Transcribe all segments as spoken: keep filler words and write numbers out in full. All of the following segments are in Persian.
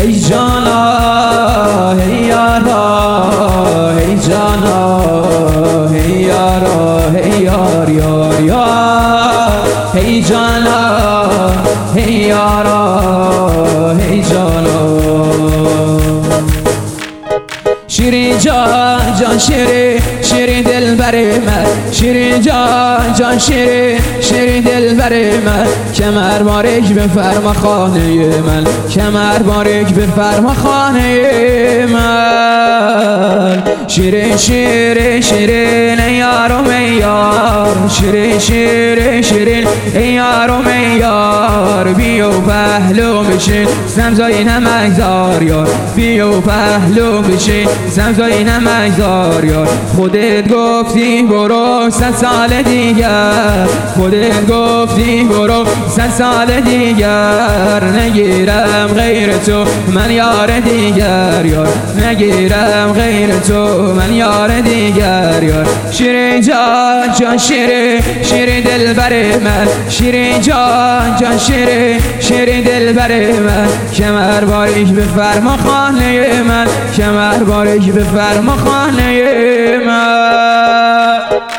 ای جانا ای یارا ای جانا ای یارا ای یار یار یار ای جانا ای یارا ای جانا شیرین جان جان شیرین شیرین دل بر من شیرین جان جان شیرین شیرین دل بر من کمر باریک بفرما خانه من کمر باریک بفرما خانه من شیرین شیرین شیرین ای یارم ای یار شیرین شیرین شیرین ای یارم ای یار بیو پهلو بشین سمزای نمکدار یار بیو پهلو بشین سمزای نمکدار یار خودت گفتی برو صد سال دیگر خودت گفتی برو صد سال دیگر نگیرم غیر تو من یار دیگر یار نگیرم غیر تو من یار دیگر یار شیرین جان جان شیرین شیرین دل بر من شیرین جان جان شیرین شیرین دل بر من کمر باریک بفرما خانه من کمر باریک بفرما خانه من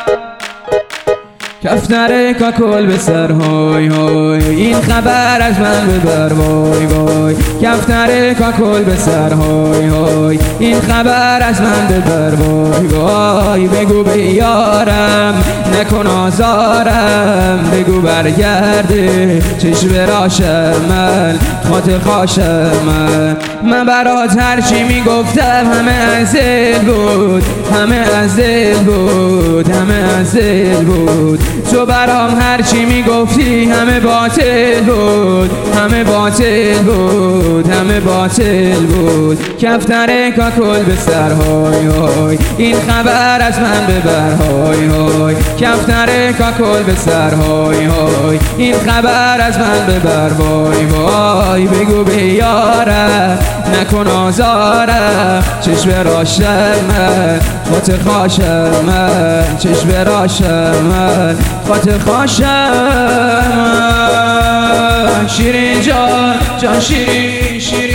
کفتر کاکل به سر های های این خبر از من ببر وای وای کفتر کاکل به سر های های این خبر از من ببر وای وای بگو به یارم نکن آزارم بگو برگرده چشم راشم من خاطر خاشم من من برات هرچی میگفتم همه از دل بود همه از دل بود همه از دل بود تو برام هرچی میگفتی همه باطل بود همه باطل بود همه باطل بود کفتر کاکل به سر های های این خبر از من ببر های های کفتر کاکل به سر های های این خبر از من ببر وای وای بگو به یارم نکن آزارم چشم راشم من خاطر خاشم من چشم راشم من خاطر خاشم من شیرین جان جان شیرین شیرین